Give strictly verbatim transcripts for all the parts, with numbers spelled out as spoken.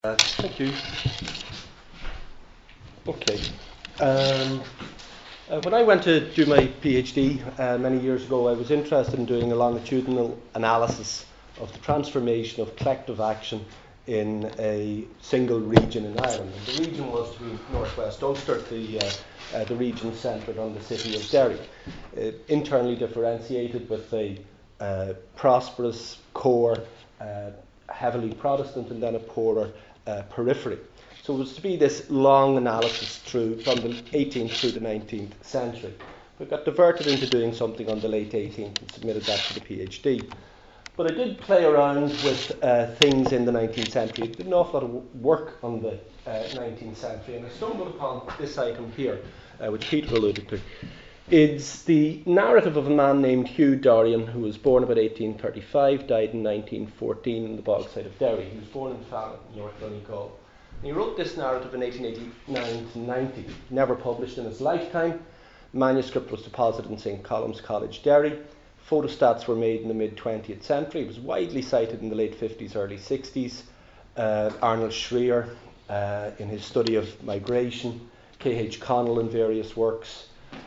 Uh, thank you. Okay. Um, uh, when I went to do my PhD uh, many years ago, I was interested in doing a longitudinal analysis of the transformation of collective action in a single region in Ireland. And the region was to be northwest Ulster, the, uh, uh, the region centred on the city of Derry, uh, internally differentiated with a uh, prosperous core, uh, heavily Protestant, and then a poorer uh, periphery. So it was to be this long analysis through from the eighteenth through the nineteenth century. We got diverted into doing something on the late eighteenth and submitted that to the PhD. But I did play around with uh, things in the nineteenth century. I did an awful lot of work on the uh, nineteenth century, and I stumbled upon this item here, uh, which Peter alluded to. It's the narrative of a man named Hugh Dorian, who was born about eighteen thirty-five, died in nineteen fourteen in the bogside of Derry. He was born in Fallon, North Donegal. And he wrote this narrative in eighteen eighty-nine to ninety, never published in his lifetime. The manuscript was deposited in Saint Colum's College, Derry. Photostats were made in the mid-twentieth century. It was widely cited in the late fifties, early sixties. Uh, Arnold Schreer, uh, in his study of migration, K H Connell in various works,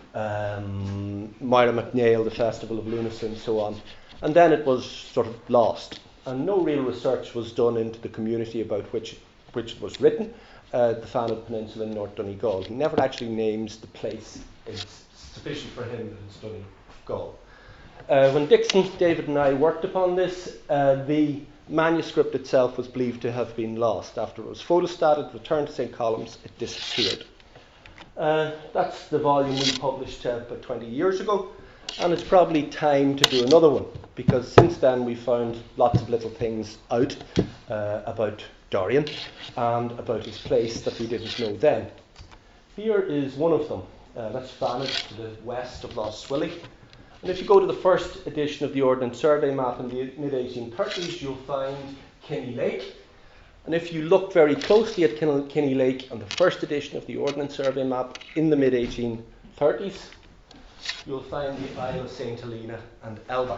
um, Moira MacNeil, The Festival of Lunacy, and so on. And then it was sort of lost. And no real research was done into the community about which which it was written, uh, the Fanad Peninsula in North Donegal. He never actually names the place. It's sufficient for him that it's Donegal. Uh, when Dixon, David and I worked upon this, uh, the manuscript itself was believed to have been lost. After it was photostated, returned to Saint Colum's, it disappeared. Uh, that's the volume we published uh, about twenty years ago, and it's probably time to do another one, because since then we found lots of little things out uh, about Dorian and about his place that we didn't know then. Here is one of them. Uh, that's Fanad to the west of Lough Swilly. And if you go to the first edition of the Ordnance Survey map in the mid eighteen thirties, you'll find Kinney Lake. And if you look very closely at Kin- Kinney Lake on the first edition of the Ordnance Survey map in the mid eighteen thirties, you'll find the Isle of Saint Helena and Elba.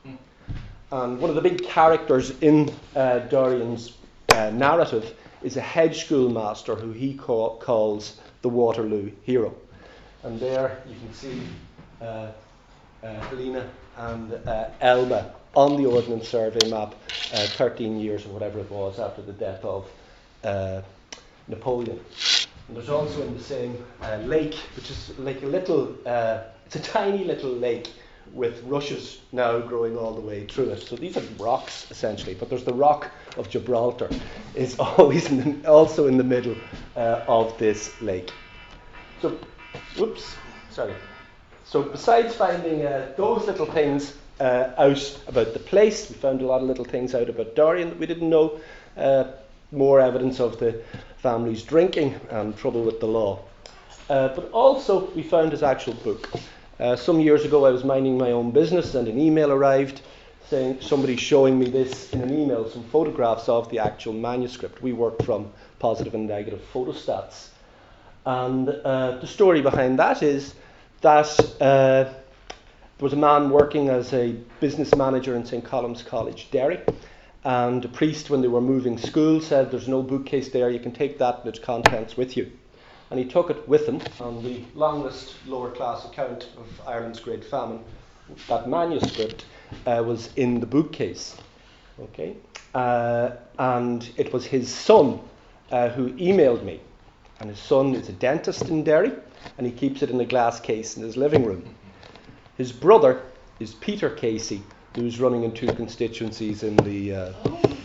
And one of the big characters in uh, Dorian's uh, narrative is a hedge schoolmaster who he call, calls the Waterloo hero. And there you can see uh, uh, Helena and uh, Elba on the Ordnance Survey map uh, thirteen years or whatever it was after the death of uh, Napoleon. And there's also in the same uh, lake, which is like a little, uh, it's a tiny little lake with rushes now growing all the way through it. So these are rocks essentially, but there's the Rock of Gibraltar is always in the, also in the middle uh, of this lake. So, whoops, sorry. So besides finding uh, those little things uh, out about the place, we found a lot of little things out about Dorian that we didn't know. Uh, more evidence of the family's drinking and trouble with the law. Uh, but also we found his actual book. Uh, some years ago I was minding my own business and an email arrived saying, somebody showing me this in an email, some photographs of the actual manuscript. We worked from positive and negative photostats. And uh, the story behind that is that uh, there was a man working as a business manager in Saint Colum's College, Derry, and a priest, when they were moving school, said, there's no bookcase there, you can take that and its contents with you. And he took it with him, and the longest lower class account of Ireland's Great Famine, that manuscript, uh, was in the bookcase. Okay, uh, and it was his son uh, who emailed me. And his son is a dentist in Derry, and he keeps it in a glass case in his living room. His brother is Peter Casey, who's running in two constituencies in the... Uh,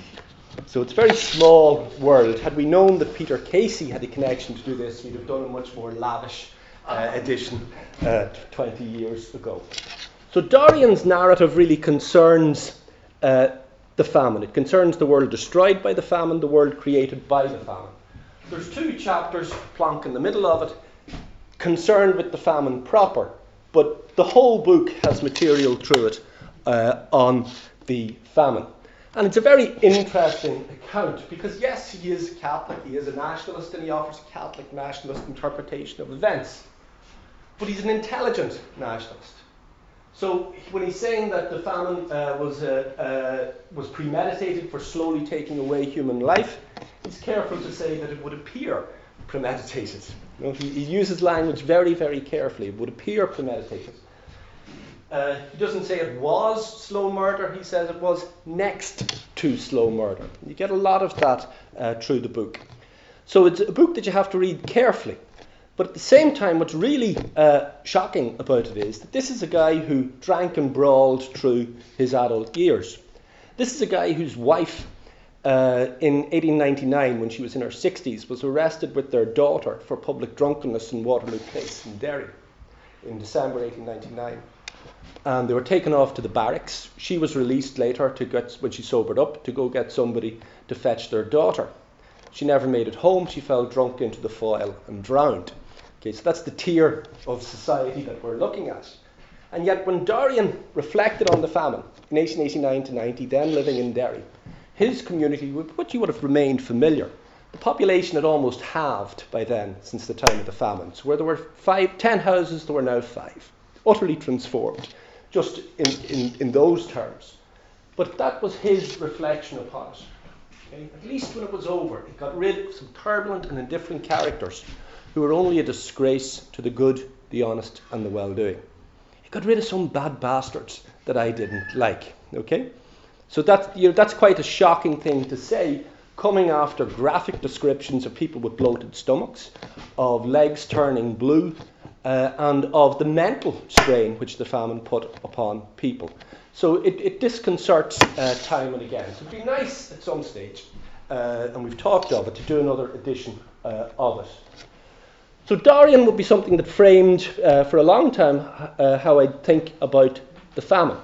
so it's a very small world. Had we known that Peter Casey had a connection to do this, we'd have done a much more lavish uh, edition uh, twenty years ago. So Dorian's narrative really concerns uh, the famine. It concerns the world destroyed by the famine, the world created by the famine. There's two chapters, plonk in the middle of it, concerned with the famine proper, but the whole book has material through it uh, on the famine. And it's a very interesting account because, yes, he is Catholic, he is a nationalist, and he offers a Catholic nationalist interpretation of events. But he's an intelligent nationalist. So when he's saying that the famine uh, was, uh, uh, was premeditated for slowly taking away human life, he's careful to say that it would appear premeditated. You know, he, he uses language very, very carefully. It would appear premeditated. Uh, he doesn't say it was slow murder. He says it was next to slow murder. You get a lot of that uh, through the book. So it's a book that you have to read carefully. But at the same time, what's really uh, shocking about it is that this is a guy who drank and brawled through his adult years. This is a guy whose wife, uh, in eighteen ninety-nine, when she was in her sixties, was arrested with their daughter for public drunkenness in Waterloo Place in Derry in December eighteen ninety-nine. And they were taken off to the barracks. She was released later to get, when she sobered up, to go get somebody to fetch their daughter. She never made it home. She fell drunk into the foyle and drowned. Okay, so that's the tier of society that we're looking at. And yet when Dorian reflected on the famine in eighteen eighty-nine to ninety, then living in Derry, his community, with which he would have remained familiar, the population had almost halved by then since the time of the famine. So where there were five, ten houses, there were now five. Utterly transformed, just in, in, in those terms. But that was his reflection upon it. Okay? At least when it was over, it got rid of some turbulent and indifferent characters who were only a disgrace to the good, the honest, and the well-doing. It got rid of some bad bastards that I didn't like. Okay, so that's, you know, that's quite a shocking thing to say, coming after graphic descriptions of people with bloated stomachs, of legs turning blue, uh, and of the mental strain which the famine put upon people. So it, it disconcerts uh, time and again. So it'd be nice at some stage, uh, and we've talked of it, to do another edition uh, of it. So Dorian would be something that framed uh, for a long time uh, how I think about the famine.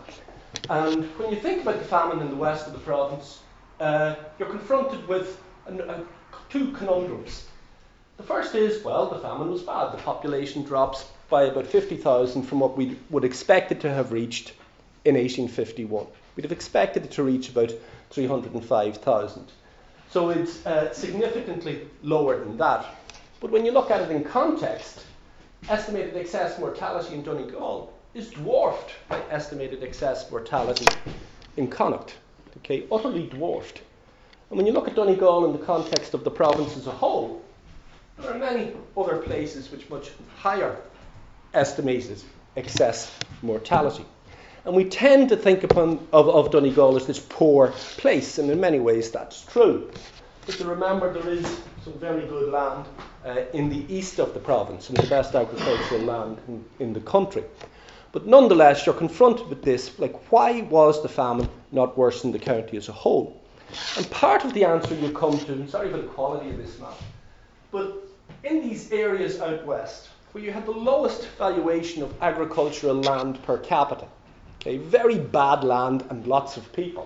And when you think about the famine in the west of the province, uh, you're confronted with an, a, two conundrums. The first is, well, the famine was bad. The population drops by about fifty thousand from what we would expect it to have reached in eighteen fifty-one. We'd have expected it to reach about three hundred five thousand. So it's uh, significantly lower than that. But when you look at it in context, estimated excess mortality in Donegal is dwarfed by estimated excess mortality in Connacht. Okay, utterly dwarfed. And when you look at Donegal in the context of the province as a whole, there are many other places with much higher estimated excess mortality. And we tend to think upon, of, of Donegal as this poor place, and in many ways that's true. But to remember, there is some very good land uh, in the east of the province, and the best agricultural land in, in the country. But nonetheless, you're confronted with this, like, why was the famine not worse in the county as a whole? And part of the answer you'll come to, and sorry for the quality of this map, but in these areas out west, where you had the lowest valuation of agricultural land per capita, okay, very bad land and lots of people,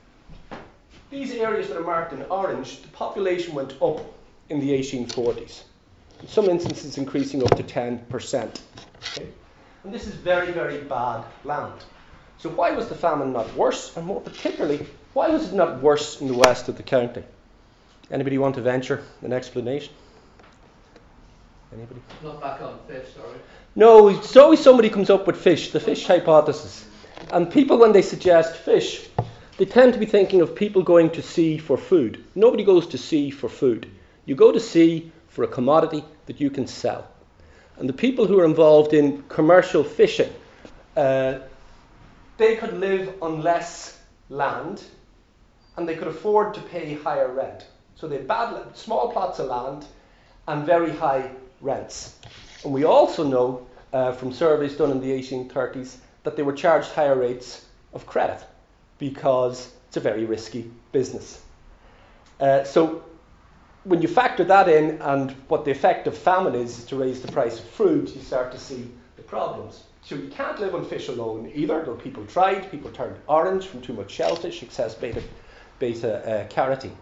these areas that are marked in orange, the population went up in the eighteen forties. In some instances increasing up to ten percent. Okay? And this is very, very bad land. So why was the famine not worse? And more particularly, why was it not worse in the west of the county? Anybody want to venture an explanation? Anybody? Not back on fish, sorry. No, it's always somebody comes up with fish, the fish hypothesis. And people, when they suggest fish, they tend to be thinking of people going to sea for food. Nobody goes to sea for food. You go to sea for a commodity that you can sell. And the people who are involved in commercial fishing, uh, they could live on less land and they could afford to pay higher rent. So they had bad, small plots of land and very high rents. And we also know uh, from surveys done in the eighteen thirties that they were charged higher rates of credit, because it's a very risky business. Uh, so when you factor that in, and what the effect of famine is, is to raise the price of fruit, you start to see the problems. So you can't live on fish alone either, though people tried. People turned orange from too much shellfish, excess beta, beta uh, carotene.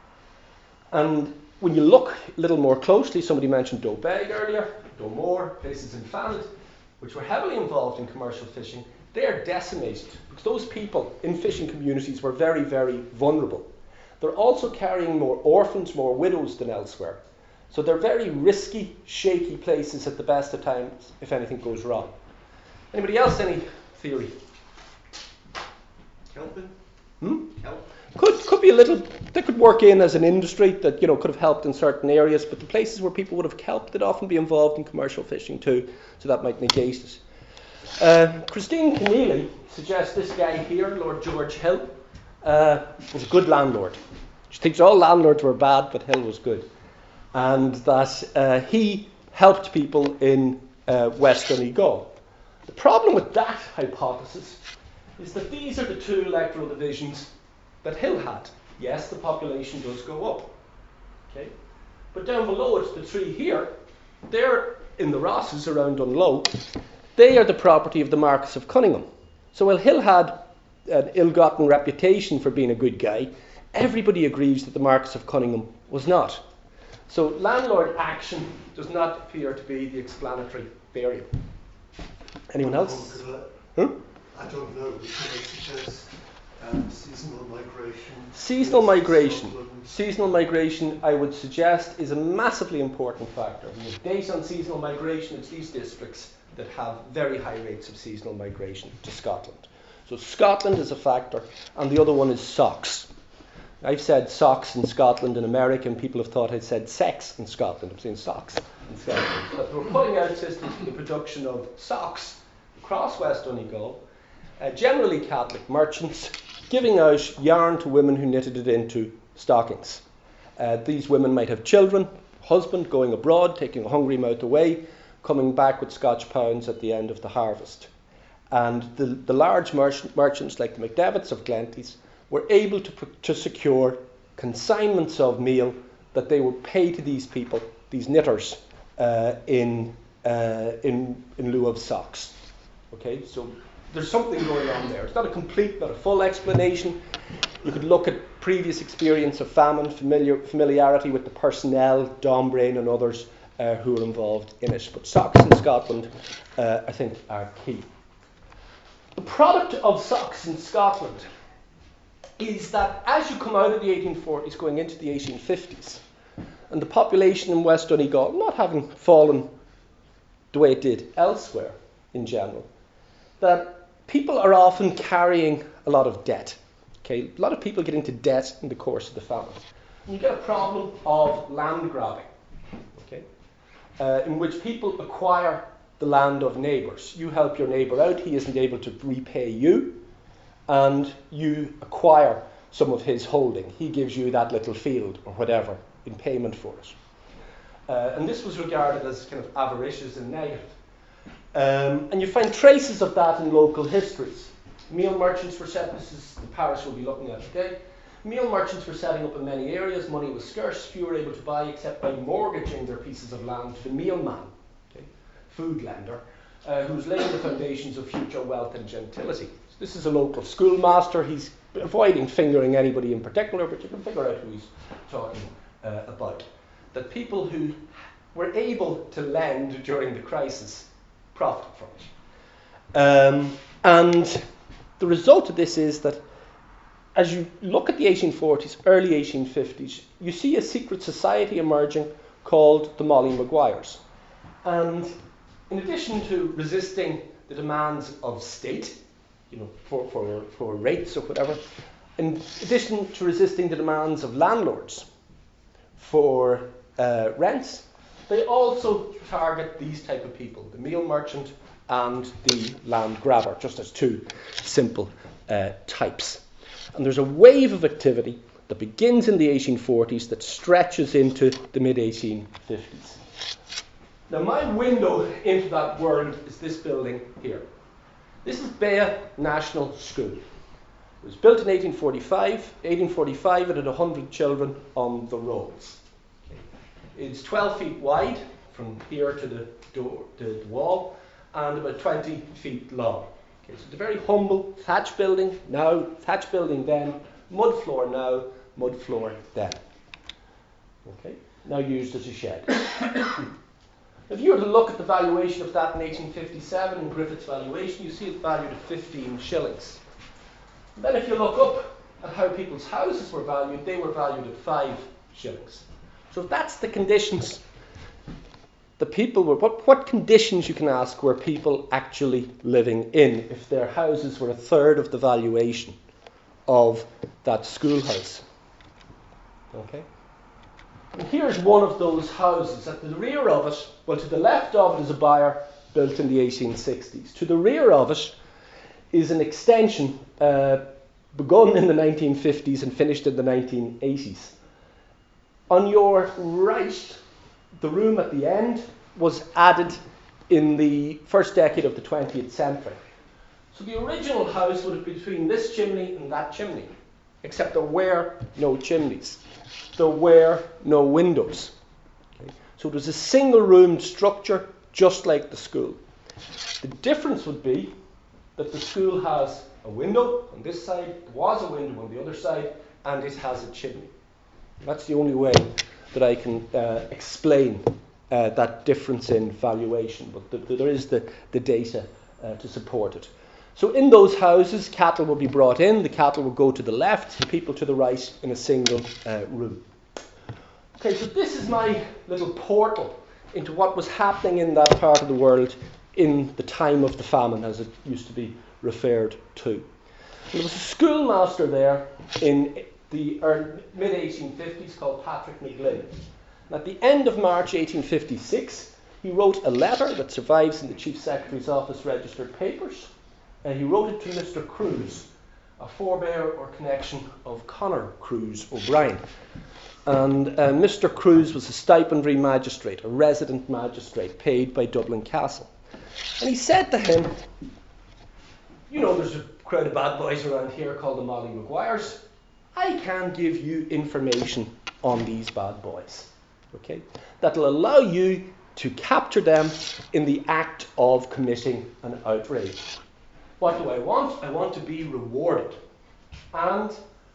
And when you look a little more closely, somebody mentioned Dobeig earlier, Domore, places in Fannet, which were heavily involved in commercial fishing. They're decimated because those people in fishing communities were very, very vulnerable. They're also carrying more orphans, more widows than elsewhere. So they're very risky, shaky places at the best of times if anything goes wrong. Anybody else, any theory? Kelpin? Hmm? Kelp? could could be a little, they could work in as an industry that, you know, could have helped in certain areas, but the places where people would have helped would often be involved in commercial fishing too, so that might negate it. Uh, Christine Keneally suggests this guy here, Lord George Hill, uh, was a good landlord. She thinks all landlords were bad, but Hill was good. And that uh, he helped people in uh, West Donegal. The problem with that hypothesis is that these are the two electoral divisions that Hill had. Yes, the population does go up. Okay? But down below it, the three here, they're in the Rosses around Dunlow. They are the property of the Marquess of Cunningham. So while Hill had an ill-gotten reputation for being a good guy, everybody agrees that the Marquess of Cunningham was not. So landlord action does not appear to be the explanatory variable. Anyone else? Huh? I don't know, because it suggests um, seasonal migration. Seasonal migration. Seasonal migration, I would suggest, is a massively important factor. When you base on seasonal migration, it's these districts that have very high rates of seasonal migration to Scotland. So Scotland is a factor, and the other one is socks. I've said socks in Scotland and America, and people have thought I'd said sex in Scotland. I'm saying socks in Scotland. But we're putting out systems for the production of socks across West Donegal, uh, generally Catholic merchants, giving out yarn to women who knitted it into stockings. Uh, these women might have children, husband going abroad, taking a hungry mouth away, coming back with Scotch pounds at the end of the harvest. And the, the large merchant, merchants like the McDevitt's of Glenties were able to, to secure consignments of meal that they would pay to these people, these knitters, uh, in, uh, in, in lieu of socks. Okay, so there's something going on there. It's not a complete, not a full explanation. You could look at previous experience of famine, familiar, familiarity with the personnel, Dombrain and others uh, who were involved in it. But socks in Scotland, uh, I think, are key. The product of socks in Scotland is that as you come out of the eighteen forties going into the eighteen fifties, and the population in West Donegal not having fallen the way it did elsewhere in general, that people are often carrying a lot of debt. Okay, a lot of people get into debt in the course of the famine. And you get a problem of land grabbing, okay, uh, in which people acquire the land of neighbours. You help your neighbour out, he isn't able to repay you, and you acquire some of his holding. He gives you that little field or whatever in payment for it. Uh, and this was regarded as kind of avaricious and negative. Um, and you find traces of that in local histories. Meal merchants were set, this is the parish we'll be looking at today. Meal merchants were setting up in many areas, money was scarce, few were able to buy except by mortgaging their pieces of land to the mealman, okay, food lender, uh, who's laying the foundations of future wealth and gentility. So this is a local schoolmaster, he's avoiding fingering anybody in particular, but you can figure out who he's talking uh, about. That people who were able to lend during the crisis profited from it. Um, and the result of this is that as you look at the eighteen forties, early eighteen fifties, you see a secret society emerging called the Molly Maguires. And in addition to resisting the demands of state, you know, for, for, for rates or whatever, in addition to resisting the demands of landlords for uh, rents, they also target these type of people, the meal merchant and the land grabber, just as two simple uh, types. And there's a wave of activity that begins in the eighteen forties that stretches into the mid eighteen fifties. Now my window into that world is this building here. This is Bea National School. It was built in eighteen forty-five. eighteen forty-five it had one hundred children on the rolls. It's twelve feet wide from here to the door, to the wall, and about twenty feet long. Okay, so it's a very humble thatch building now, thatch building then, mud floor now, mud floor then. Okay, now used as a shed. If you were to look at the valuation of that in eighteen fifty-seven, in Griffith's valuation, you see it valued at fifteen shillings. And then if you look up at how people's houses were valued, they were valued at five shillings. So if that's the conditions, the people were, what, what conditions you can ask were people actually living in if their houses were a third of the valuation of that schoolhouse. Okay? And here's one of those houses. At the rear of it, well, to the left of it is a byre built in the eighteen sixties. To the rear of it is an extension uh, begun in the nineteen fifties and finished in the nineteen eighties. On your right, the room at the end was added in the first decade of the twentieth century. So the original house would have been between this chimney and that chimney, except there were no chimneys. There were no windows. Okay? So it was a single-roomed structure, just like the school. The difference would be that the school has a window on this side, there was a window on the other side, and it has a chimney. That's the only way that I can uh, explain uh, that difference in valuation, but the, the, there is the, the data uh, to support it. So in those houses, cattle will be brought in, the cattle will go to the left, the people to the right in a single uh, room. Okay, so this is my little portal into what was happening in that part of the world in the time of the famine, as it used to be referred to. And there was a schoolmaster there in the mid eighteen fifties called Patrick McGlynn. And at the end of March eighteen fifty-six, he wrote a letter that survives in the Chief Secretary's office registered papers. And he wrote it to Mister Cruse, a forebear or connection of Conor Cruse O'Brien. And uh, Mister Cruse was a stipendary magistrate, a resident magistrate paid by Dublin Castle. And he said to him, you know, there's a crowd of bad boys around here called the Molly Maguires. I can give you information on these bad boys, okay, that'll allow you to capture them in the act of committing an outrage. What do I want? I want to be rewarded. And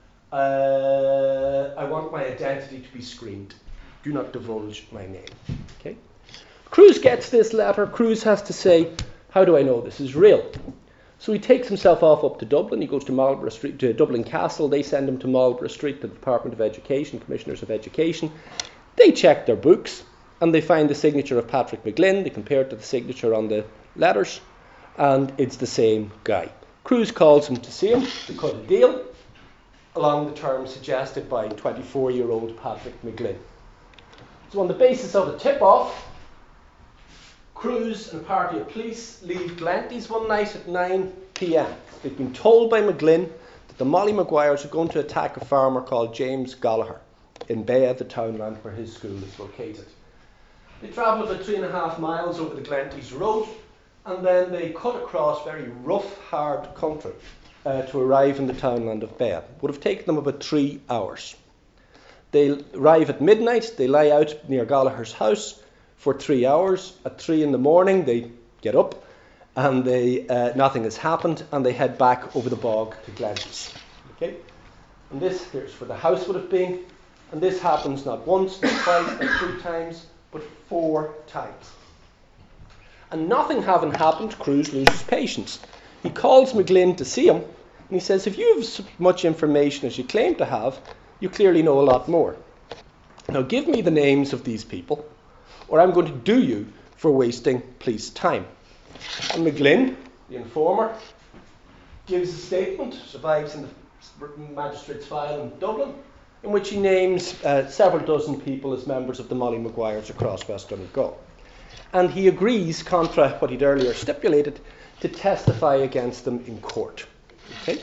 uh, I want my identity to be screened. Do not divulge my name. Okay? Cruse gets this letter. Cruse has to say, how do I know this is real? So he takes himself off up to Dublin. He goes to Marlborough Street, to Dublin Castle. They send him to Marlborough Street, the Department of Education, Commissioners of Education. They check their books and they find the signature of Patrick McGlynn. They compare it to the signature on the letters, and it's the same guy. Cruse calls him to see him to cut a deal along the terms suggested by twenty-four-year-old Patrick McGlynn. So on the basis of a tip-off, Cruse and a party of police leave Glenties one night at nine p.m. They've been told by McGlynn that the Molly Maguires are going to attack a farmer called James Gallagher in Beah, the townland where his school is located. They travel about three and a half miles over the Glenties road, and then they cut across very rough, hard country uh, to arrive in the townland of Beah. It would have taken them about three hours. They arrive at midnight, they lie out near Gallagher's house for three hours. At three in the morning, they get up, and they uh, nothing has happened, and they head back over the bog to Glenties. Okay? And this, here's where the house would have been, and this happens not once, not twice, not three times, but four times. And nothing having happened, Cruse loses patience. He calls McGlynn to see him, and he says, if you have as much information as you claim to have, you clearly know a lot more. Now give me the names of these people, or I'm going to do you for wasting police time. And McGlynn, the informer, gives a statement, survives in the magistrate's file in Dublin, in which he names uh, several dozen people as members of the Molly Maguires across West Donegal. And he agrees, contra what he'd earlier stipulated, to testify against them in court. Okay?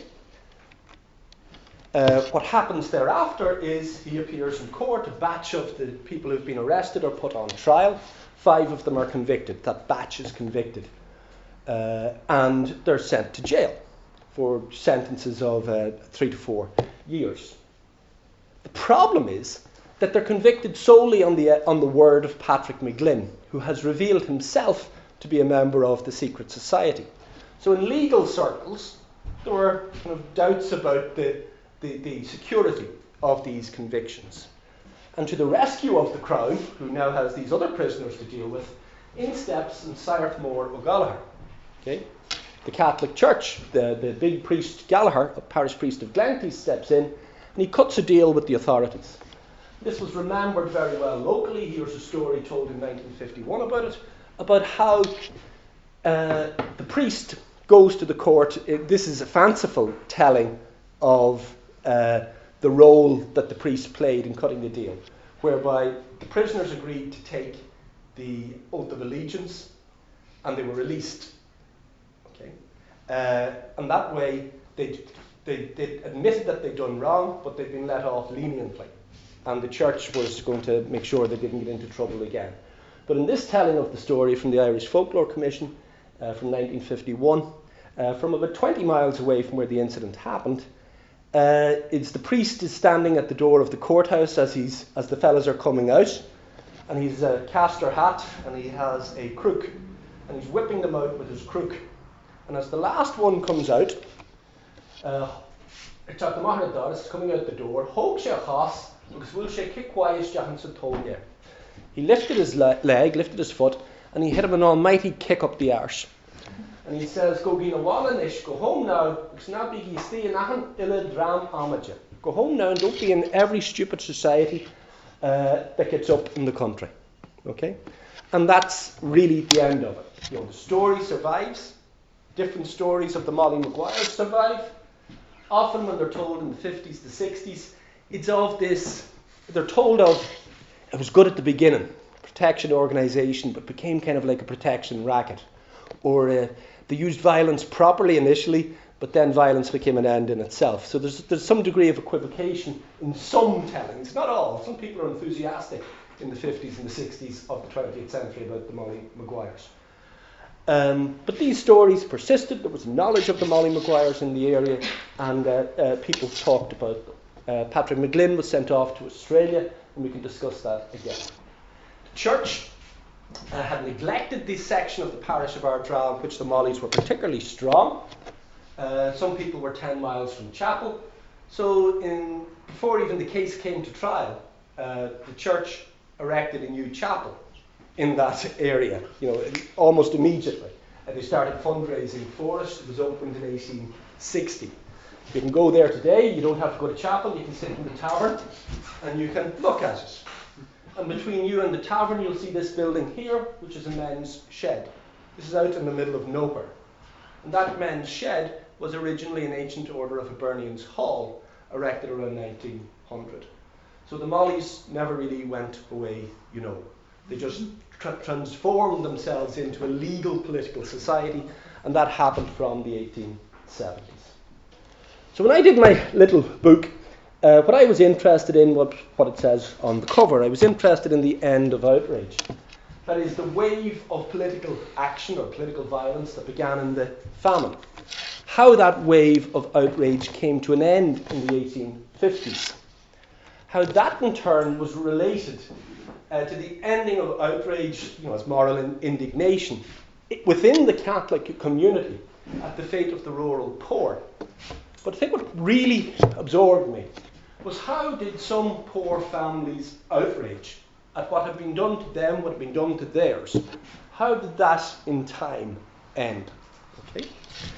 Uh, what happens thereafter is he appears in court. A batch of the people who've been arrested are put on trial. Five of them are convicted. That batch is convicted. Uh, and they're sent to jail for sentences of uh, three to four years. The problem is that they're convicted solely on the, uh, on the word of Patrick McGlynn, who has revealed himself to be a member of the secret society. So in legal circles, there were kind of doubts about the, the, the security of these convictions. And to the rescue of the Crown, who now has these other prisoners to deal with, in steps Sire Mór O'Gallagher. Okay? The Catholic Church, the, the big priest Gallagher, a parish priest of Glenties, steps in, and he cuts a deal with the authorities. This was remembered very well locally. Here's a story told in nineteen fifty-one about it, about how uh, the priest goes to the court. It, this is a fanciful telling of uh, the role that the priest played in cutting the deal, whereby the prisoners agreed to take the oath of allegiance and they were released. Okay, uh, and that way they they they admitted that they'd done wrong, but they'd been let off leniently, and the church was going to make sure they didn't get into trouble again. But in this telling of the story from the Irish Folklore Commission uh, from nineteen fifty-one, uh, from about twenty miles away from where the incident happened, uh, it's the priest is standing at the door of the courthouse as he's as the fellas are coming out, and he's a castor hat and he has a crook, and he's whipping them out with his crook. And as the last one comes out, uh, it's at the Mahradar, it's coming out the door, Hoag she chas, because we'll she kick quiet Johansson told you. He lifted his le- leg, lifted his foot, and he hit him an almighty kick up the arse. And he says, Go gina wallanish, go home now, it's now big stay in ahan illa dram amaja. Go home now and don't be in every stupid society uh, that gets up in the country. Okay? And that's really the end of it. You know, the story survives. Different stories of the Molly Maguires survive. Often when they're told in the fifties, the sixties, it's of this, they're told of, it was good at the beginning, protection organisation, but became kind of like a protection racket. Or uh, they used violence properly initially, but then violence became an end in itself. So there's there's some degree of equivocation in some tellings, not all. Some people are enthusiastic in the fifties and the sixties of the twentieth century about the Molly Maguires. Um, but these stories persisted. There was knowledge of the Molly Maguires in the area, and uh, uh, people talked about them. Uh, Patrick McGlynn was sent off to Australia, and we can discuss that again. The church uh, had neglected this section of the parish of Ardra in which the Mollys were particularly strong. Uh, some people were ten miles from chapel. So in, before even the case came to trial, uh, the church erected a new chapel in that area, you know, almost immediately. And they started fundraising for it. It was opened in eighteen sixty. You can go there today, you don't have to go to chapel, you can sit in the tavern and you can look at it. And between you and the tavern you'll see this building here, which is a men's shed. This is out in the middle of nowhere. And that men's shed was originally an ancient order of Hibernians hall, erected around nineteen hundred. So the Mollys never really went away, you know. They just tra- transformed themselves into a legal political society, and that happened from the eighteen seventies. So when I did my little book, uh, what I was interested in, what, what it says on the cover, I was interested in the end of outrage. That is, the wave of political action or political violence that began in the famine. How that wave of outrage came to an end in the eighteen fifties. How that in turn was related uh, to the ending of outrage, you know, as moral in- indignation within the Catholic community at the fate of the rural poor. But I think what really absorbed me was how did some poor families outrage at what had been done to them, what had been done to theirs, how did that in time end? Okay?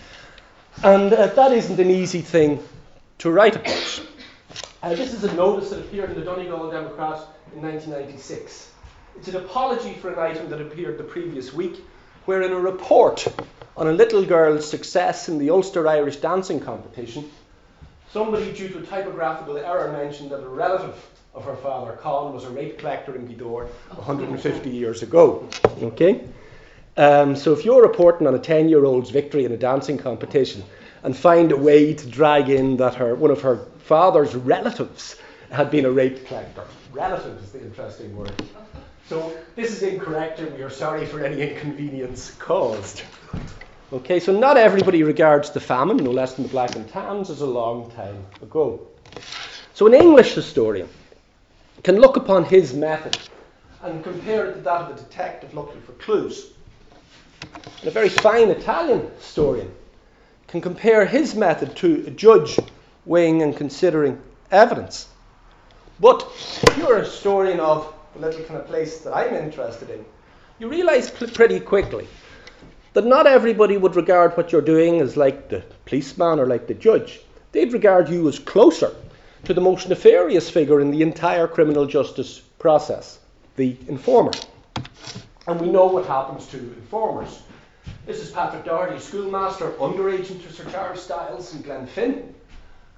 And uh, that isn't an easy thing to write about. Uh, this is a notice that appeared in the Donegal Democrat in nineteen ninety-six. It's an apology for an item that appeared the previous week, where in a report on a little girl's success in the Ulster Irish dancing competition, somebody, due to a typographical error, mentioned that a relative of her father, Colin, was a rape collector in Gweedore one hundred fifty years ago. Okay? Um, so if you're reporting on a ten-year-old's victory in a dancing competition and find a way to drag in that her one of her father's relatives had been a rape collector. Relative is the interesting word. So this is incorrect, and we are sorry for any inconvenience caused. Okay, so not everybody regards the famine, no less than the Black and Tans, as a long time ago. So an English historian can look upon his method and compare it to that of a detective looking for clues. And a very fine Italian historian can compare his method to a judge weighing and considering evidence. But if you're a historian of the little kind of place that I'm interested in, you realise pl- pretty quickly that not everybody would regard what you're doing as like the policeman or like the judge. They'd regard you as closer to the most nefarious figure in the entire criminal justice process, the informer. And we know what happens to informers. This is Patrick Doherty, schoolmaster, underagent to Sir Charles Styles in Glenfin.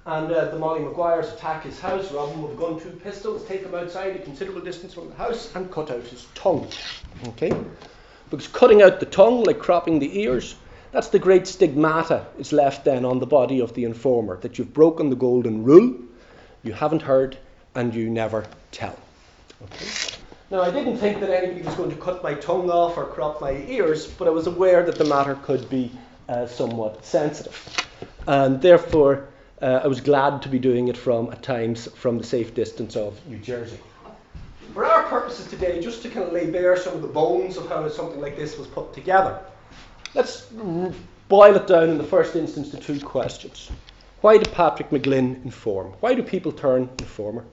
And uh, the Molly Maguires attack his house, rob him with a gun, two pistols, take him outside a considerable distance from the house and cut out his tongue. Okay? Because cutting out the tongue, like cropping the ears, that's the great stigmata is left then on the body of the informer, that you've broken the golden rule, you haven't heard, and you never tell. Okay? Now, I didn't think that anybody was going to cut my tongue off or crop my ears, but I was aware that the matter could be uh, somewhat sensitive. And therefore, uh, I was glad to be doing it from, at times, from the safe distance of New Jersey. For our purposes today, just to kind of lay bare some of the bones of how something like this was put together, let's r- boil it down in the first instance to two questions. Why did Patrick McGlynn inform? Why do people turn informer?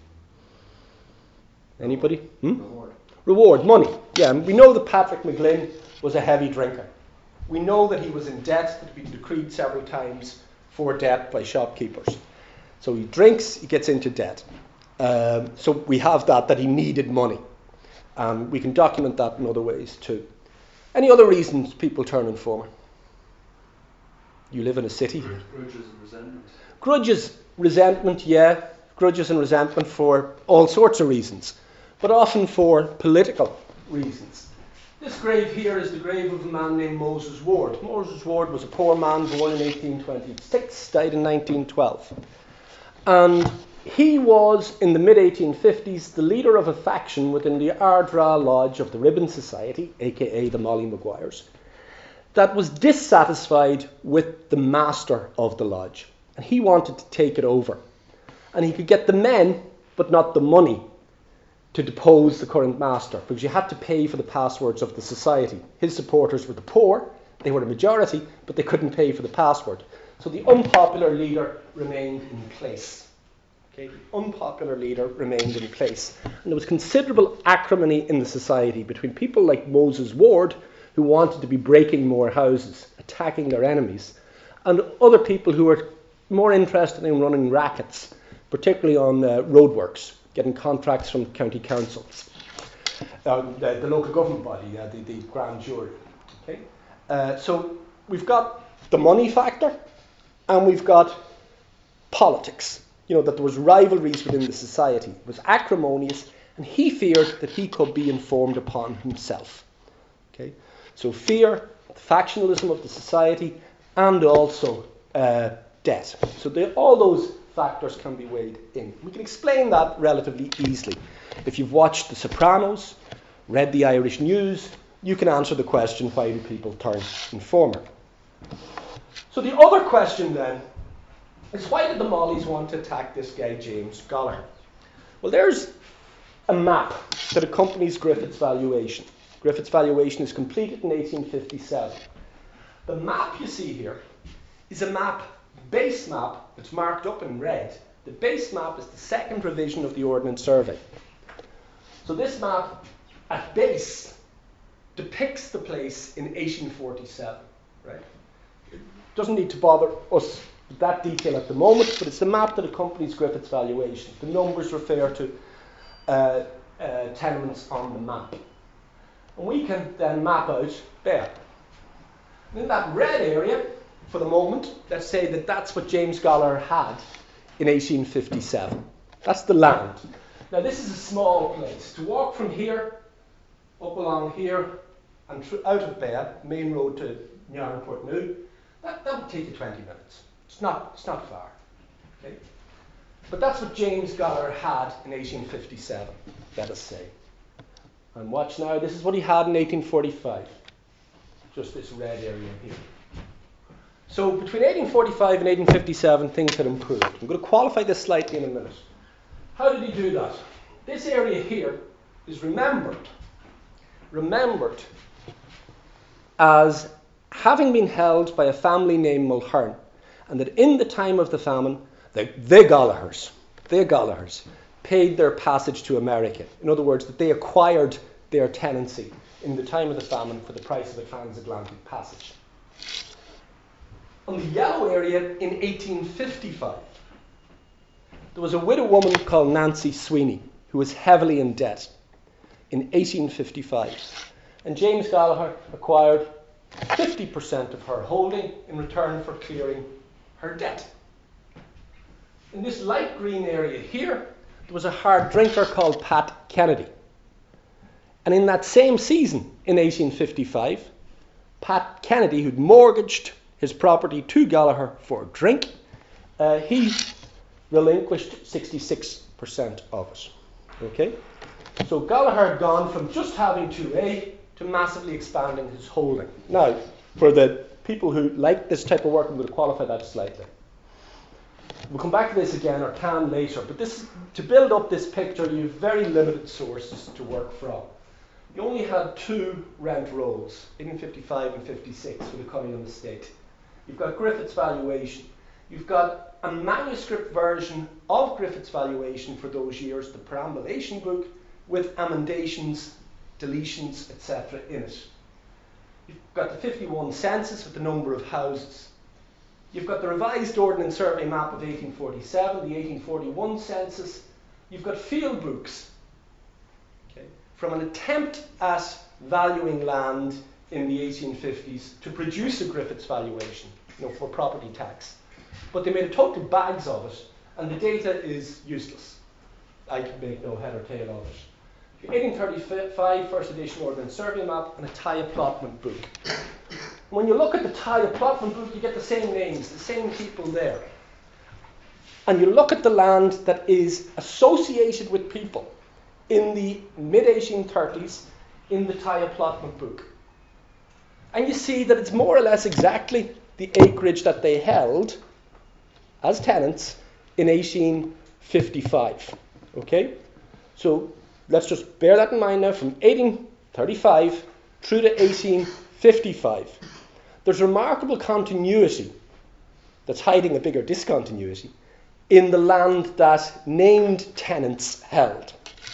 Anybody? Hmm? Reward. Reward, money. Yeah, and we know that Patrick McGlynn was a heavy drinker. We know that he was in debt, that had been decreed several times for debt by shopkeepers. So he drinks, he gets into debt. Um, so we have that, that he needed money. Um, we can document that in other ways too. Any other reasons people turn informer? You live in a city. Grudges and resentment. Grudges, resentment, yeah. Grudges and resentment for all sorts of reasons, but often for political reasons. This grave here is the grave of a man named Moses Ward. Moses Ward was a poor man born in eighteen twenty-six, died in nineteen twelve. And he was, in the mid eighteen fifties, the leader of a faction within the Ardra Lodge of the Ribbon Society, aka the Molly Maguires, that was dissatisfied with the master of the lodge. And he wanted to take it over. And he could get the men, but not the money, to depose the current master, because you had to pay for the passwords of the society. His supporters were the poor, they were the majority, but they couldn't pay for the password. So the unpopular leader remained in place. Okay, the unpopular leader remained in place. And there was considerable acrimony in the society between people like Moses Ward, who wanted to be breaking more houses, attacking their enemies, and other people who were more interested in running rackets, particularly on uh, roadworks, getting contracts from county councils, uh, the, the local government body, uh, the, the grand jury. Okay? Uh, so we've got the money factor, and we've got politics. You know, that there was rivalries within the society. It was acrimonious, and he feared that he could be informed upon himself. Okay? So fear, factionalism of the society, and also uh, debt. So they, all those factors can be weighed in. We can explain that relatively easily. If you've watched The Sopranos, read the Irish news, you can answer the question, why do people turn informer? So the other question then is, why did the Mollies want to attack this guy James Gallagher? Well, there's a map that accompanies Griffith's valuation. Griffith's valuation is completed in eighteen fifty-seven. The map you see here is a map, base map, that's marked up in red. The base map is the second revision of the Ordnance Survey. So this map, at base, depicts the place in eighteen forty-seven. Right? It doesn't need to bother us with that detail at the moment, but it's the map that accompanies Griffith's valuation. The numbers refer to uh, uh, tenements on the map. And we can then map out there. And in that red area, for the moment, let's say that that's what James Gallagher had in eighteen fifty-seven. That's the land. Now this is a small place. To walk from here, up along here, and tr- out of Bear, main road to Nyaran-Portneuf, that, that would take you twenty minutes. It's not, it's not far. Okay? But that's what James Gallagher had in eighteen fifty-seven, let us say. And watch now, this is what he had in eighteen forty-five. Just this red area here. So between eighteen forty-five and eighteen fifty-seven, things had improved. I'm going to qualify this slightly in a minute. How did he do that? This area here is remembered, remembered as having been held by a family named Mulhern, and that in the time of the famine, the, the Gallaghers, the Gallaghers, paid their passage to America. In other words, that they acquired their tenancy in the time of the famine for the price of a transatlantic passage. On the yellow area in eighteen fifty-five, there was a widow woman called Nancy Sweeney who was heavily in debt in eighteen fifty-five. And James Gallagher acquired fifty percent of her holding in return for clearing her debt. In this light green area here, there was a hard drinker called Pat Kennedy. And in that same season, in eighteen fifty-five, Pat Kennedy, who'd mortgaged his property to Gallagher for a drink, uh, he relinquished sixty-six percent of it. Okay? So Gallagher had gone from just having two A to massively expanding his holding. Now, for the people who like this type of work, I'm going to qualify that slightly. We'll come back to this again, or can later, but this, to build up this picture, you have very limited sources to work from. You only had two rent rolls, eighteen fifty-five and fifty-six, for the Cunningham estate. You've got Griffith's valuation. You've got a manuscript version of Griffith's valuation for those years, the perambulation book, with amendations, deletions, et cetera in it. You've got the fifty-one census with the number of houses. You've got the revised Ordnance Survey map of eighteen forty-seven, the eighteen forty-one census. You've got field books, okay, from an attempt at valuing land in the eighteen fifties to produce a Griffith's valuation, you know, for property tax. But they made a total bags of it, and the data is useless. I can make no head or tail of it. eighteen thirty-five first edition Ordnance Survey map and a tie plotment book. When you look at the tie plotment book, you get the same names, the same people there. And you look at the land that is associated with people in the mid eighteen thirties in the tie plotment book. And you see that it's more or less exactly the acreage that they held as tenants in eighteen fifty-five. Okay? So let's just bear that in mind now, from eighteen thirty-five through to eighteen fifty-five. There's remarkable continuity that's hiding a bigger discontinuity in the land that named tenants held.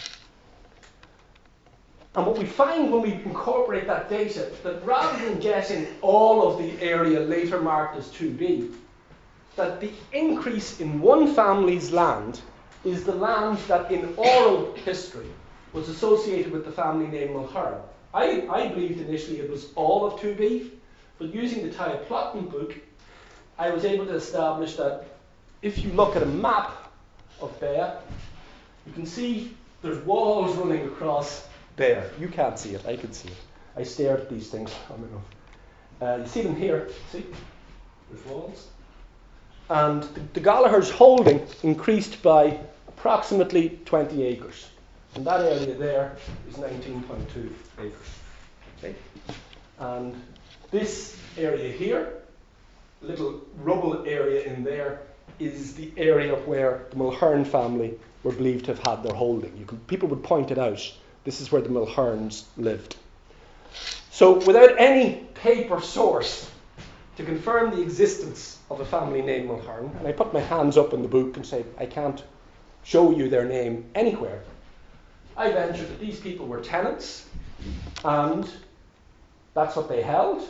And what we find when we incorporate that data, that rather than getting all of the area later marked as two B, that the increase in one family's land is the land that in oral history was associated with the family name Mulhern. I, I believed initially it was all of two B, but using the tie plotment book, I was able to establish that if you look at a map of Beah, you can see there's walls running across Beah. You can't see it, I can see it. I stared at these things long enough. Uh, you see them here, see? There's walls. And the, the Gallaghers' holding increased by approximately twenty acres. And that area there is nineteen point two acres. Okay? And this area here, little rubble area in there, is the area where the Mulhern family were believed to have had their holding. You can, people would point it out. This is where the Mulherns lived. So without any paper source to confirm the existence of a family named Mulhern, and I put my hands up in the book and say, I can't show you their name anywhere, I ventured that these people were tenants, and that's what they held.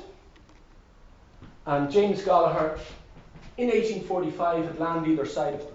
And James Gallagher, in eighteen forty-five, had land either side of them.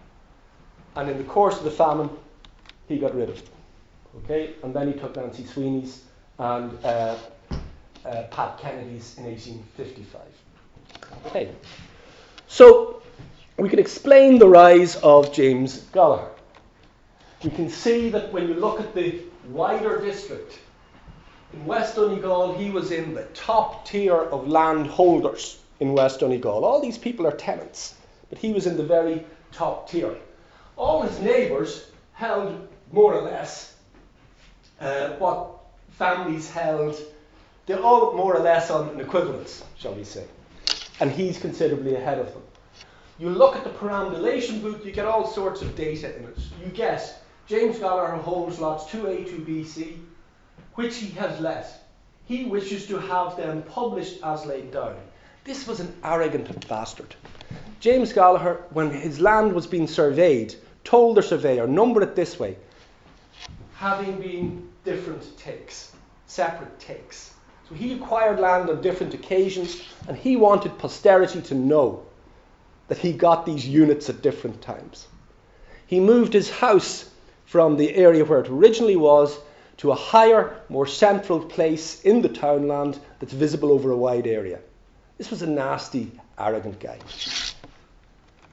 And in the course of the famine, he got rid of them. Okay? And then he took Nancy Sweeney's and uh, uh, Pat Kennedy's in eighteen fifty-five. Okay. So, we can explain the rise of James Gallagher. We can see that when you look at the wider district, in West Donegal, he was in the top tier of landholders in West Donegal. All these people are tenants, but he was in the very top tier. All his neighbours held more or less uh, what families held. They're all more or less on an equivalence, shall we say. And he's considerably ahead of them. You look at the perambulation book, you get all sorts of data in it. You get James Gallagher holds lots two A, two B, C, which he has let. He wishes to have them published as laid down. This was an arrogant bastard. James Gallagher, when his land was being surveyed, told the surveyor, number it this way, having been different takes, separate takes. So he acquired land on different occasions, and he wanted posterity to know that he got these units at different times. He moved his house from the area where it originally was to a higher, more central place in the townland that's visible over a wide area. This was a nasty, arrogant guy.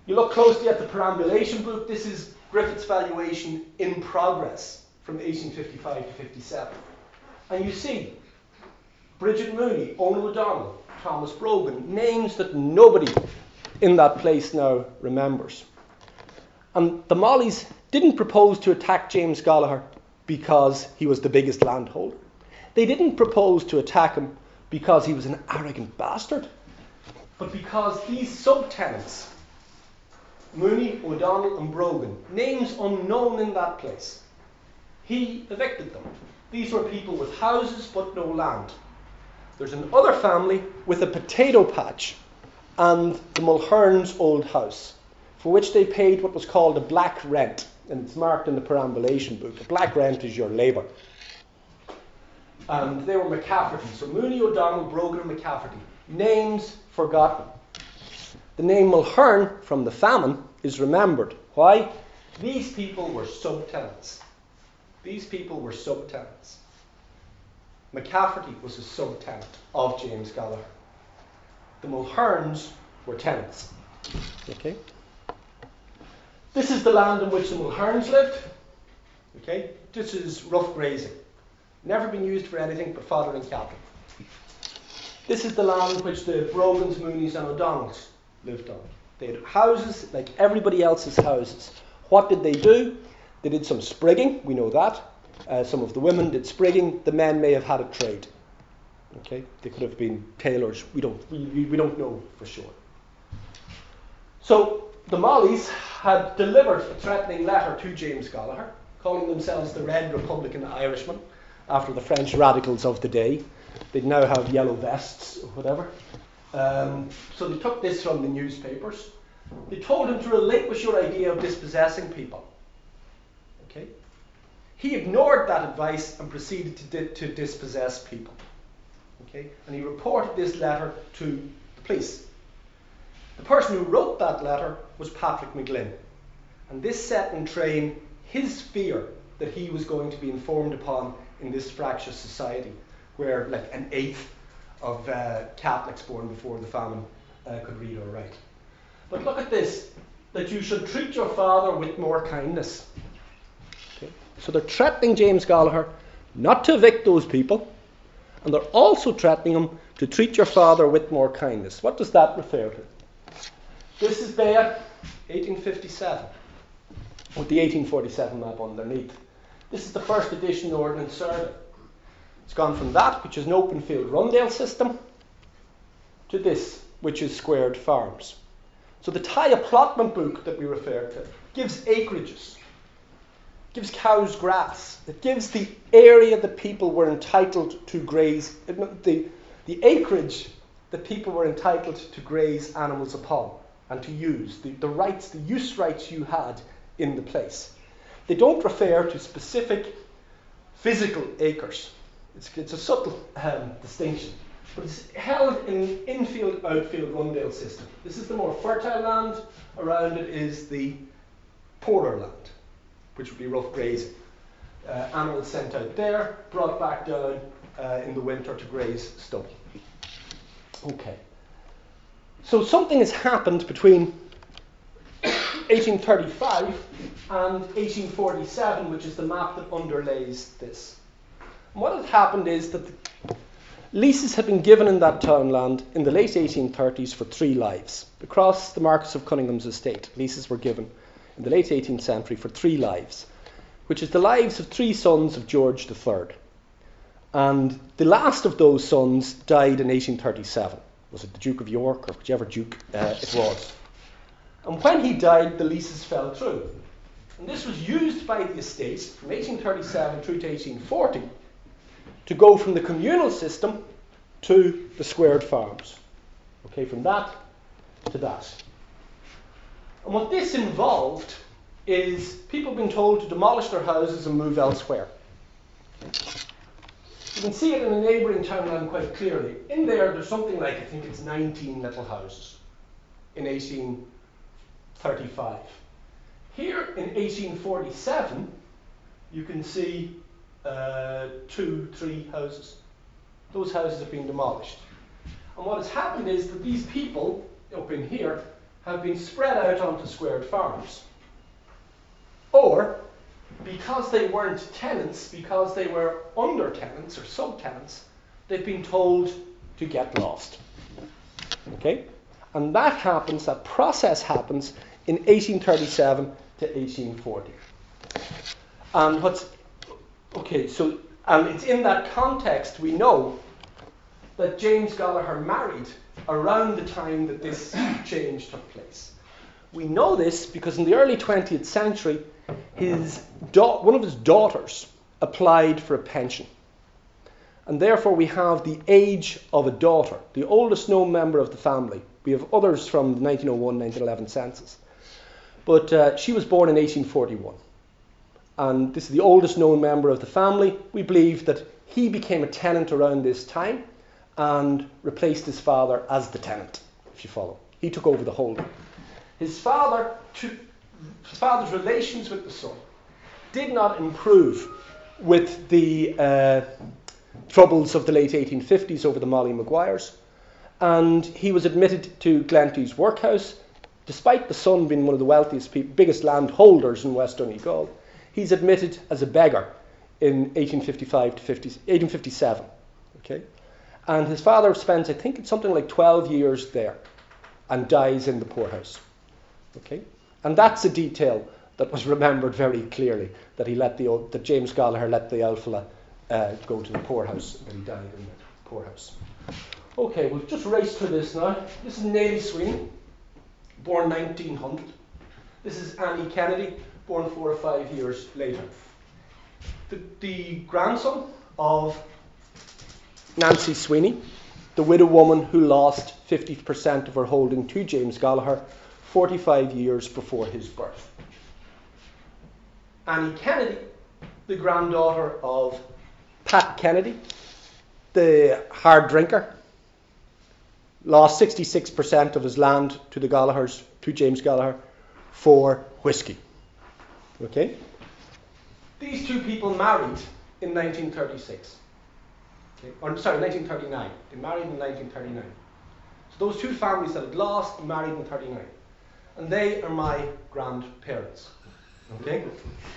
You look closely at the perambulation book. This is Griffith's valuation in progress from eighteen fifty-five to fifty-seven. And you see Bridget Mooney, Owen O'Donnell, Thomas Brogan, names that nobody in that place now remembers. And the Mollies didn't propose to attack James Gallagher because he was the biggest landholder. They didn't propose to attack him because he was an arrogant bastard, but because these subtenants, Mooney, O'Donnell and Brogan, names unknown in that place, he evicted them. These were people with houses but no land. There's another family with a potato patch and the Mulherns' old house, for which they paid what was called a black rent, and it's marked in the perambulation book. A black rent is your labour. And they were McCafferty, so Mooney, O'Donnell, Brogan and McCafferty. Names forgotten. The name Mulhern from the famine is remembered. Why? These people were subtenants. These people were subtenants. McCafferty was a subtenant of James Gallagher. The Mulherns were tenants. Okay. This is the land in which the Mulherns lived. Okay. This is rough grazing. Never been used for anything but foddering cattle. This is the land which the Brogans, Moonies and O'Donnells lived on. They had houses like everybody else's houses. What did they do? They did some sprigging, we know that. Uh, some of the women did sprigging. The men may have had a trade. Okay, they could have been tailors. We don't, we, we don't know for sure. So the Mollies had delivered a threatening letter to James Gallagher, calling themselves the Red Republican Irishmen, after the French radicals of the day. They'd now have yellow vests or whatever. Um, so they took this from the newspapers. They told him to relinquish your idea of dispossessing people. Okay? He ignored that advice and proceeded to, di- to dispossess people. Okay? And he reported this letter to the police. The person who wrote that letter was Patrick McGlynn. And this set in train his fear that he was going to be informed upon in this fractious society, where like an eighth of uh, Catholics born before the famine uh, could read or write. But look at this, that you should treat your father with more kindness. Okay. So they're threatening James Gallagher not to evict those people, and they're also threatening him to treat your father with more kindness. What does that refer to? This is Bayat, eighteen fifty-seven, with the eighteen forty-seven map underneath. This is the first edition Ordnance Survey. It's gone from that, which is an open field rundale system, to this, which is squared farms. So the tie allotment book that we referred to gives acreages, gives cows grass, it gives the area that people were entitled to graze, the, the acreage that people were entitled to graze animals upon and to use, the, the rights, the use rights you had in the place. They don't refer to specific physical acres. It's, it's a subtle um, distinction, but it's held in an infield, outfield rundale system. This is the more fertile land. Around it is the poorer land, which would be rough grazing. Uh, animals sent out there, brought back down uh, in the winter to graze stubble. Okay. So something has happened between eighteen thirty-five and eighteen forty-seven, which is the map that underlays this. And what had happened is that the leases had been given in that townland in the late eighteen thirties for three lives. Across the Marquess of Cunningham's estate, leases were given in the late eighteenth century for three lives, which is the lives of three sons of George the Third. And the last of those sons died in eighteen thirty-seven. Was it the Duke of York or whichever Duke uh, it was? And when he died, the leases fell through. And this was used by the estate from eighteen thirty-seven through to eighteen forty to go from the communal system to the squared farms. Okay, from that to that. And what this involved is people being told to demolish their houses and move elsewhere. You can see it in a neighbouring townland quite clearly. In there, there's something like, I think it's nineteen little houses in eighteen thirty-five. Here in eighteen forty-seven, you can see uh, two, three houses. Those houses have been demolished. And what has happened is that these people up in here have been spread out onto squared farms. Or, because they weren't tenants, because they were under tenants or subtenants, they've been told to get lost. Okay? And that happens, that process happens in eighteen thirty-seven to eighteen forty. And what's, okay, so, and it's in that context we know that James Gallagher married around the time that this change took place. We know this because in the early twentieth century, his da- one of his daughters applied for a pension. And therefore we have the age of a daughter, the oldest known member of the family. We have others from the nineteen oh one nineteen eleven census. But uh, she was born in eighteen forty-one. And this is the oldest known member of the family. We believe that he became a tenant around this time and replaced his father as the tenant, if you follow. He took over the holding. His father, took, his father's relations with the son did not improve with the uh, troubles of the late eighteen fifties over the Molly Maguires, and he was admitted to Glenties workhouse, despite the son being one of the wealthiest, people, biggest landholders in West Donegal. He's admitted as a beggar in eighteen fifty-five to fifty, eighteen fifty-seven. Okay, and his father spends, I think, it's something like twelve years there, and dies in the poorhouse. Okay, and that's a detail that was remembered very clearly, that he let the old, that James Gallagher let the old fella uh, go to the poorhouse, and he died in the poorhouse. Okay, we'll just race through this now. This is Nellie Sweeney, born nineteen hundred. This is Annie Kennedy, born four or five years later. The, the grandson of Nancy Sweeney, the widow woman who lost fifty percent of her holding to James Gallagher forty-five years before his birth. Annie Kennedy, the granddaughter of Pat Kennedy, the hard drinker, lost sixty-six percent of his land to the Gallaghers, to James Gallagher, for whiskey. Okay? These two people married in nineteen thirty-six. Okay? Or, sorry, nineteen thirty-nine. They married in nineteen thirty-nine. So those two families that had lost married in thirty-nine. And they are my grandparents. Okay?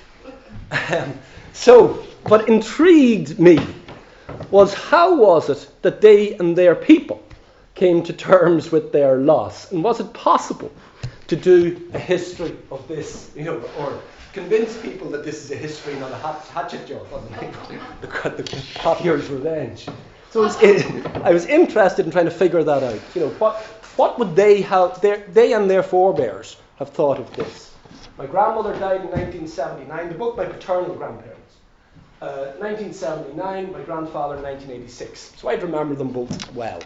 um, so, what intrigued me was how was it that they and their people came to terms with their loss? And was it possible to do a history of this, you know, or convince people that this is a history, not a hatchet job, wasn't it? the, the Cottier's Revenge. So it was, it, I was interested in trying to figure that out. You know, what what would they have, their, they and their forebears have thought of this? My grandmother died in nineteen seventy-nine. They're both my paternal grandparents. Uh, nineteen seventy-nine. My grandfather nineteen eighty-six. So I'd remember them both well.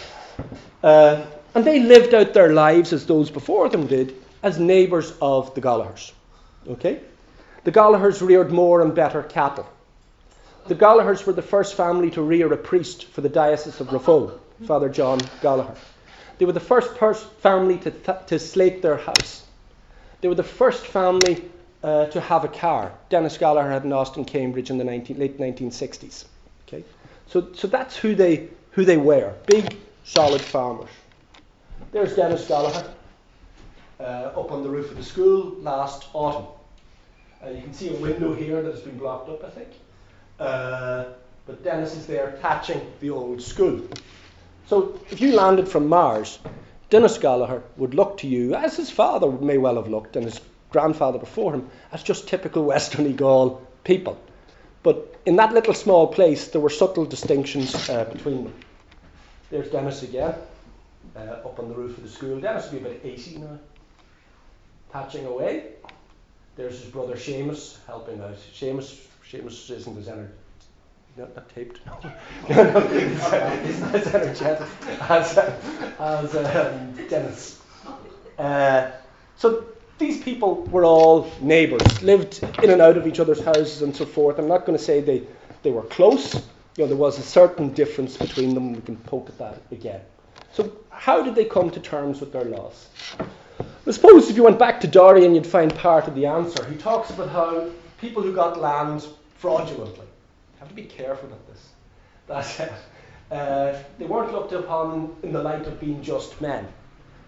Uh, and they lived out their lives as those before them did, as neighbours of the Gallaghers. Okay? The Gallaghers reared more and better cattle. The Gallaghers were the first family to rear a priest for the Diocese of Raphoe, Father John Gallagher. They were the first pers- family to, th- to slate their house. They were the first family uh, to have a car. Dennis Gallagher had an Austin Cambridge in the nineteen, late nineteen sixties. Okay? So, so that's who they, who they were. Big, solid farmers. There's Dennis Gallagher uh, up on the roof of the school last autumn. Uh, you can see a window here that has been blocked up, I think. Uh, but Dennis is there thatching the old school. So if you landed from Mars, Dennis Gallagher would look to you, as his father may well have looked, and his grandfather before him, as just typical West Donegal people. But in that little small place, there were subtle distinctions uh, between them. There's Dennis again, uh, up on the roof of the school. Dennis will be about eighty now, thatching away. There's his brother Seamus helping out. Seamus, Seamus isn't as energetic. Not, not taped. No, no, no he's not as energetic as, uh, as um, Dennis. Uh, so these people were all neighbours, lived in and out of each other's houses and so forth. I'm not going to say they, they were close. You know, there was a certain difference between them. We can poke at that again. So how did they come to terms with their loss? I suppose if you went back to Dorian, you'd find part of the answer. He talks about how people who got land fraudulently, you have to be careful with this, that uh, they weren't looked upon in the light of being just men.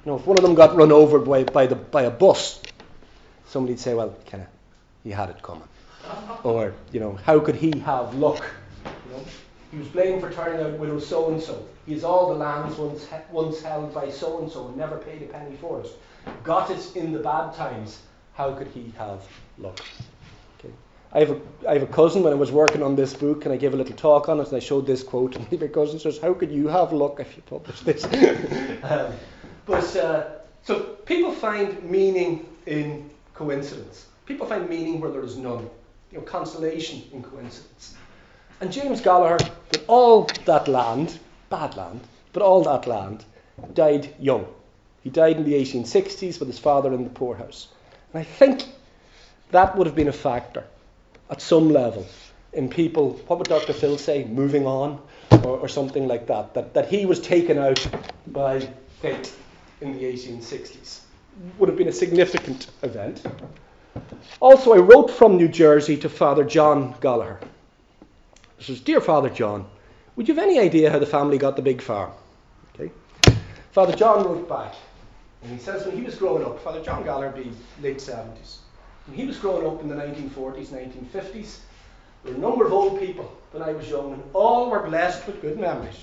You know, if one of them got run over by, by, the, by a bus, somebody'd say, well, kind of, he had it coming. Or, you know, how could he have luck? You know, he was blamed for turning out widow so-and-so. He has all the lands once, once held by so-and-so and never paid a penny for it. Got it in the bad times. How could he have luck? Okay. I have a I have a cousin when I was working on this book, and I gave a little talk on it, and I showed this quote, and my cousin says, how could you have luck if you publish this? um, but uh, so people find meaning in coincidence. People find meaning where there is none. You know, consolation in coincidence. And James Gallagher, with all that land, bad land, but all that land, died young. He died in the eighteen sixties with his father in the poorhouse. And I think that would have been a factor at some level in people, what would Doctor Phil say, moving on, or, or something like that, that, that he was taken out by fate in the eighteen sixties. Would have been a significant event. Also, I wrote from New Jersey to Father John Gallagher. This is, Dear Father John, would you have any idea how the family got the big farm? Okay. Father John wrote back, and he says when he was growing up, Father John Gallagher would be late seventies. When he was growing up in the nineteen forties, nineteen fifties, there were a number of old people when I was young, and all were blessed with good memories.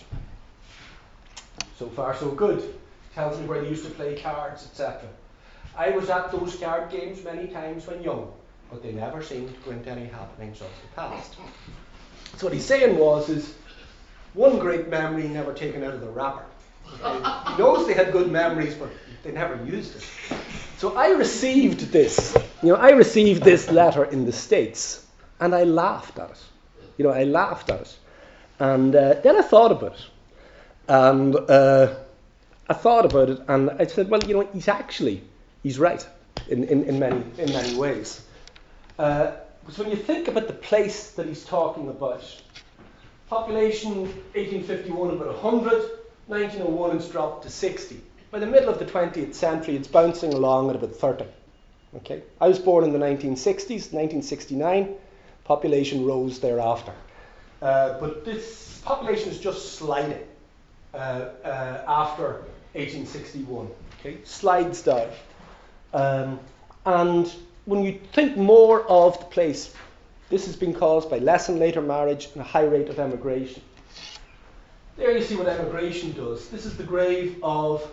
So far, so good. Tells me where they used to play cards, et cetera. I was at those card games many times when young, but they never seemed to go into any happenings of the past. So what he's saying was, is one great memory never taken out of the wrapper. Okay? He knows they had good memories, but they never used it. So I received this, you know, I received this letter in the States, and I laughed at it. You know, I laughed at it. And uh, then I thought about it. And uh, I thought about it, and I said, well, you know, he's actually, he's right in, in, in many in many ways. Uh, because when you think about the place that he's talking about, population eighteen fifty-one about one hundred, nineteen oh one it's dropped to sixty. By the middle of the twentieth century, it's bouncing along at about thirty. Okay, I was born in the nineteen sixties, nineteen sixty-nine. Population rose thereafter. Uh, but this population is just sliding uh, uh, after eighteen sixty-one. Okay, slides down. Um, and when you think more of the place, this has been caused by less and later marriage and a high rate of emigration. There you see what emigration does. This is the grave of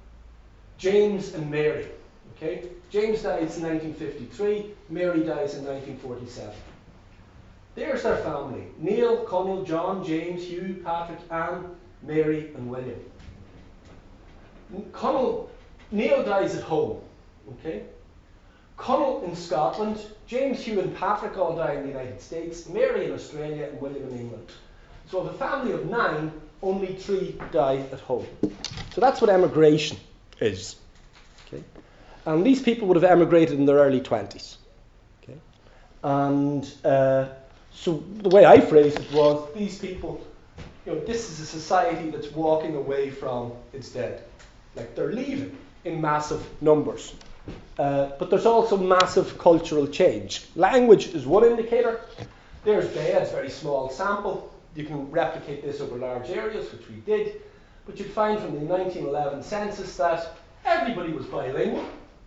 James and Mary. Okay, James dies in nineteen fifty-three, Mary dies in nineteen forty-seven. There's their family: Neil, Connell, John, James, Hugh, Patrick, Anne, Mary, and William. Connell, Neil dies at home. Okay, Connell in Scotland, James, Hugh, and Patrick all die in the United States, Mary in Australia, and William in England. So of a family of nine, only three die at home. So that's what emigration is. Okay, and these people would have emigrated in their early twenties. Okay, and uh, so the way I phrased it was, these people, you know, this is a society that's walking away from its dead. Like, they're leaving in massive numbers. Uh, but there's also massive cultural change. Language is one indicator. There's Bed's very small sample. You can replicate this over large areas, which we did. But you'd find from the nineteen eleven census that everybody was bilingual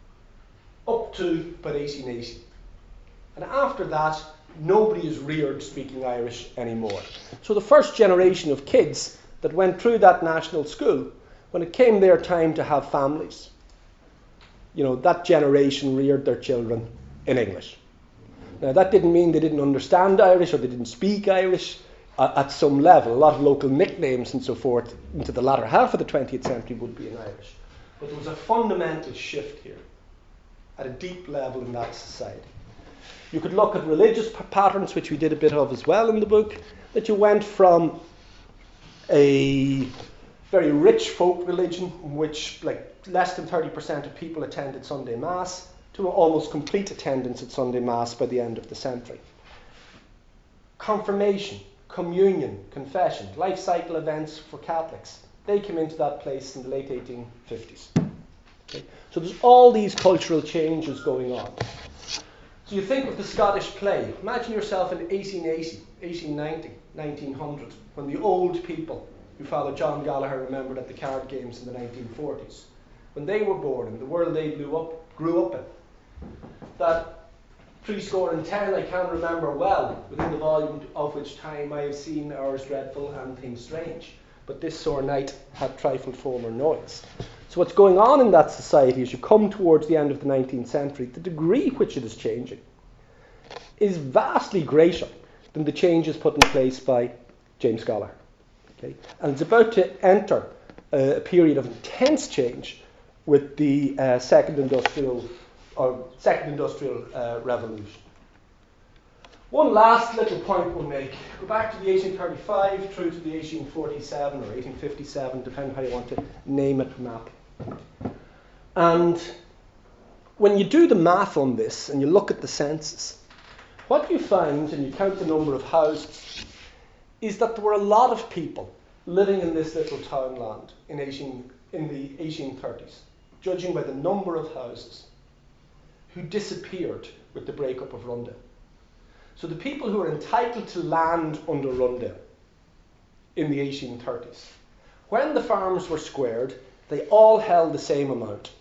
up to about eighteen eighty. And after that, nobody is reared speaking Irish anymore. So the first generation of kids that went through that national school, when it came their time to have families, you know, that generation reared their children in English. Now, that didn't mean they didn't understand Irish or they didn't speak Irish uh, at some level. A lot of local nicknames and so forth into the latter half of the twentieth century would be in Irish. But there was a fundamental shift here at a deep level in that society. You could look at religious p- patterns, which we did a bit of as well in the book, that you went from a very rich folk religion in which like less than thirty percent of people attended Sunday Mass to almost complete attendance at Sunday Mass by the end of the century. Confirmation, communion, confession, life cycle events for Catholics, they came into that place in the late eighteen fifties. Okay? So there's all these cultural changes going on. So you think of the Scottish play. Imagine yourself in eighteen eighty, eighteen ninety, nineteen hundred, when the old people who Father John Gallagher remembered at the card games in the nineteen forties when they were born in the world they grew up, grew up in, that three score and ten I can remember well, within the volume of which time I have seen hours dreadful and things strange. But this sore night had trifled former noise. So what's going on in that society as you come towards the end of the nineteenth century, the degree which it is changing is vastly greater than the changes put in place by James Gallagher. Okay? And it's about to enter uh, a period of intense change with the uh, second industrial or second industrial uh, revolution. One last little point we'll make. Go back to the eighteen thirty-five through to the eighteen forty-seven or eighteen fifty-seven, depending how you want to name it, map. And when you do the math on this and you look at the census, what you find, and you count the number of houses, is that there were a lot of people living in this little townland in, eighteen, in the eighteen thirties, judging by the number of houses, who disappeared with the breakup of Rundale. So the people who were entitled to land under Rundale in the eighteen thirties, when the farms were squared, they all held the same amount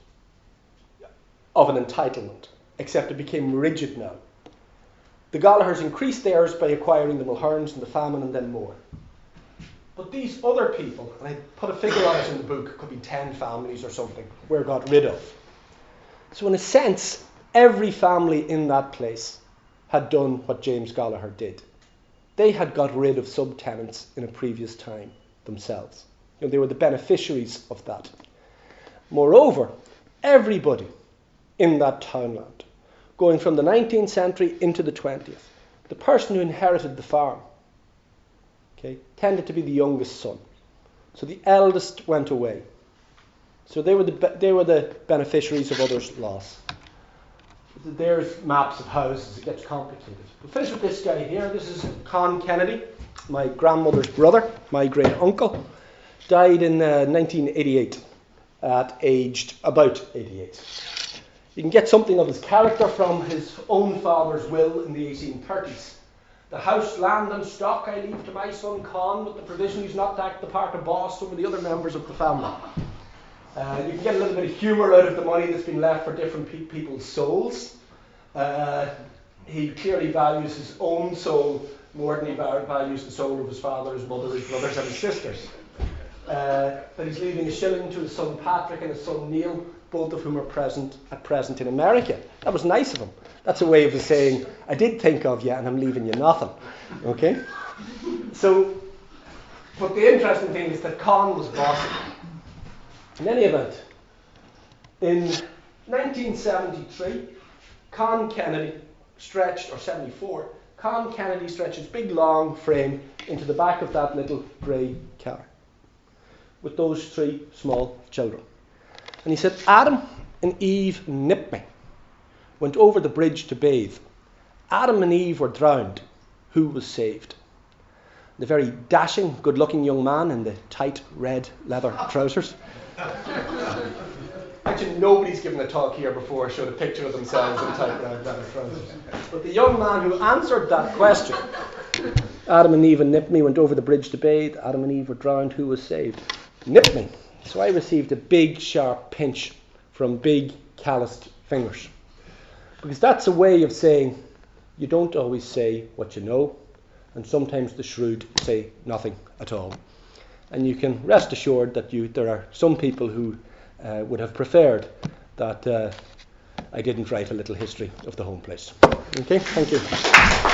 of an entitlement, except it became rigid now. The Gallaghers increased theirs by acquiring the Mulherns and the famine and then more. But these other people, and I put a figure on it in the book, it could be ten families or something, were got rid of. So in a sense, every family in that place had done what James Gallagher did. They had got rid of subtenants in a previous time themselves. You know, they were the beneficiaries of that. Moreover, everybody in that townland, going from the nineteenth century into the twentieth, the person who inherited the farm, okay, tended to be the youngest son. So the eldest went away. So they were the be- they were the beneficiaries of others' loss. There's maps of houses. It gets complicated. We'll finish with this guy here. This is Con Kennedy, my grandmother's brother, my great uncle. Died in uh, nineteen eighty-eight, at aged about eighty-eight. You can get something of his character from his own father's will in the eighteen thirties. The house, land and stock I leave to my son Con, with the provision he's not to act the part of boss over the other members of the family. Uh, you can get a little bit of humour out of the money that's been left for different pe- people's souls. Uh, he clearly values his own soul more than he values the soul of his father, his mother, his brothers and his sisters. Uh, that he's leaving a shilling to his son Patrick and his son Neil, both of whom are present at present in America. That was nice of him. That's a way of saying, I did think of you and I'm leaving you nothing. Okay? So, but the interesting thing is that Con was bossy. In any event, in nineteen seventy-three, Con Kennedy stretched, or seventy-four, Con Kennedy stretched his big long frame into the back of that little grey car with those three small children. And he said, Adam and Eve nipped me, went over the bridge to bathe. Adam and Eve were drowned. Who was saved? The very dashing, good-looking young man in the tight red leather trousers. Actually, nobody's given a talk here before showed a picture of themselves in tight red leather trousers. But the young man who answered that question, Adam and Eve and nipped me, went over the bridge to bathe. Adam and Eve were drowned. Who was saved? Nipped me. So I received a big, sharp pinch from big, calloused fingers. Because that's a way of saying you don't always say what you know, and sometimes the shrewd say nothing at all. And you can rest assured that you there are some people who uh, would have preferred that uh, I didn't write a little history of the home place. Okay, thank you.